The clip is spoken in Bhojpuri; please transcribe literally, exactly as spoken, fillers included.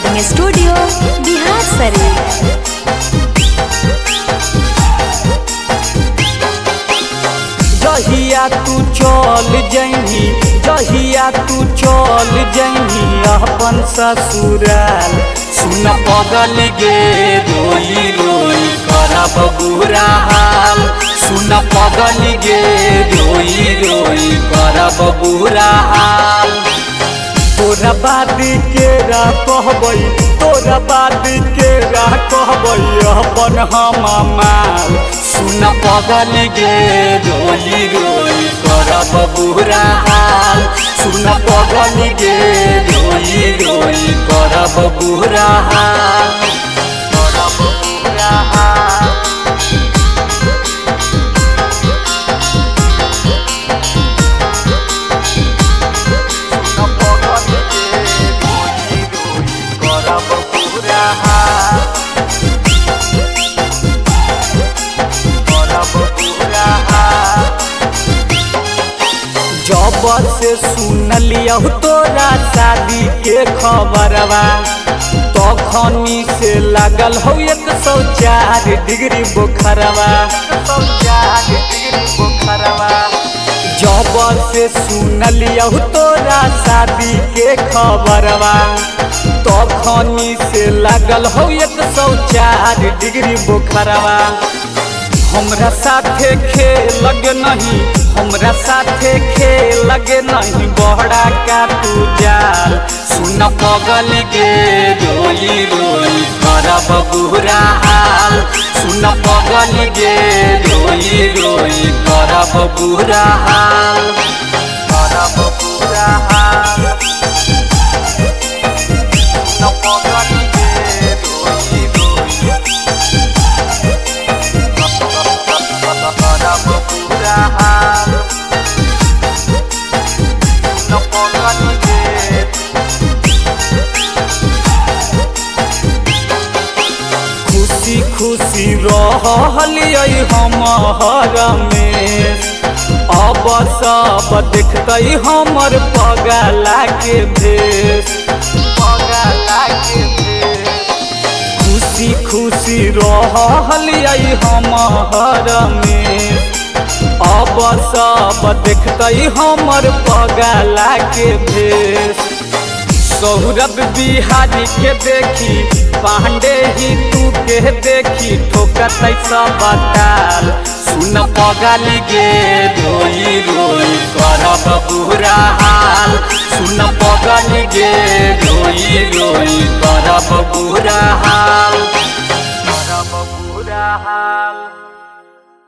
Recording studio Bihar Sharif. जहिया तू चल जइनी जहिया तू चल जइनी अपन ससुराल सुन पगल गे रोई रोई करब बुरा हाल सुन पगल गे रोई रोई करब बुरा हाल तोरा बाद के रा कहबई तोरा बाद के रा कहबई अपन हम माल सुन पगल गे रोई रोई करब बुरा हाल सुन पगल गे रोई रोई करब बुरा हाल करब बुरा हाल सुन पगल गे रोई रोई करब बुरा हाल जब से सुन लिया तोरा शादी के खबरवा तखनी से लगल हो एक सौ चार डिग्री बुखारवा जब से सुन लिया तोरा शादी के खबरवा तखनी से लगल हो एक सौ चार डिग्री बुखारवा हमरा साथे खेल लगे नहीं हमरा साथे खेल लगे नहीं बहरा का तू जाल सुन पगल गे रोई रोई करब बुरा हाल सुन पगल गे रोई रोई करब बुरा हाल करब बुरा हाल सुन पगल गे रोई रोई करब बुरा हाल सुन पगल गे खुशी खुशी रहलियै हम हरमेश अब सब देखतै हमर पगला के भेष पगला के भेष खुशी खुशी रहलियै हम हरमेश अब सब देखतै हमर पगला के भेष सौरभ बिहारी के देखी पांडे ही तू के देखी ठोकतै सब ताल सुन पगल गे रोई रोई करब बुरा हाल सुन पगल गे रोई रोई करब